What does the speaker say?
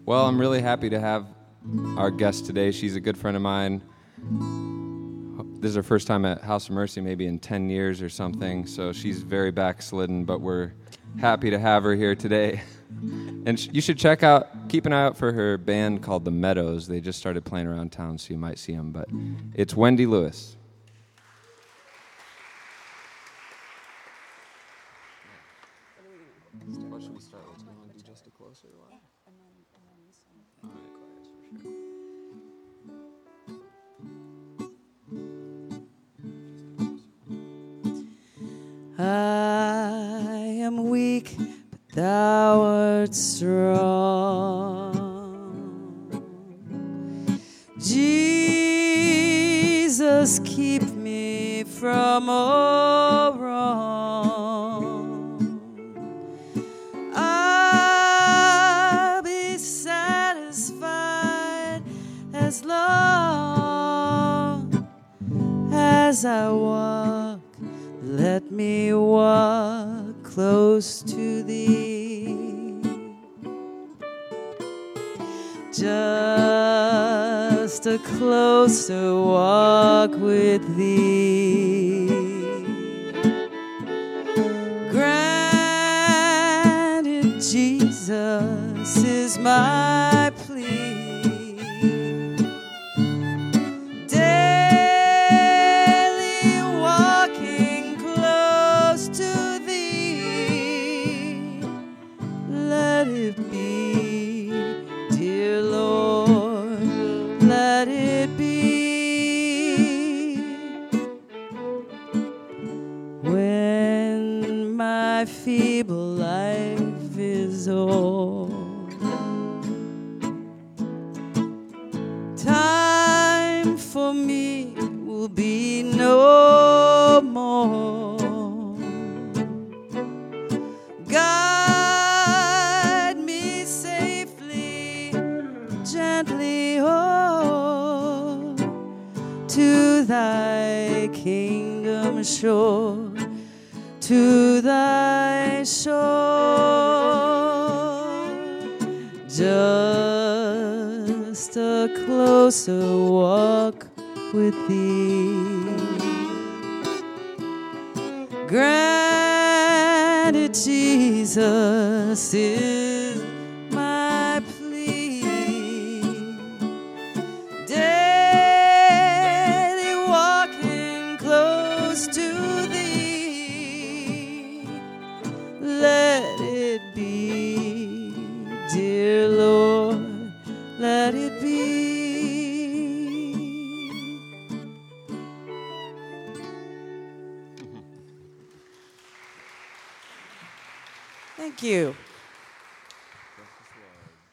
Well, I'm really happy to have our guest today. She's a good friend of mine. This is her first time at House of Mercy, maybe in 10 years or something, so she's very backslidden, but we're happy to have her here today. And you should keep an eye out for her band called The Meadows. They just started playing around town, so you might see them, but it's Wendy Lewis. What should we start with? Do you want to do just a closer one? Yeah, and then some chorus for sure. I am weak, but thou art strong. Jesus, keep me from all wrong. I'll be satisfied as long as I walk. Let me walk close to thee. Just a closer walk with thee. Granted, Jesus is my plea. Daily walking close to thee. Let it be, dear Lord, let it be. When my feeble life is old, time for me will be no more. Guide me safely, gently, oh, to thy kingdom shore, to thy shore. Just a closer walk with thee. Granted, Jesus is my plea. Daily walking close to thee. Let it be, dear Lord, let it be. Thank you.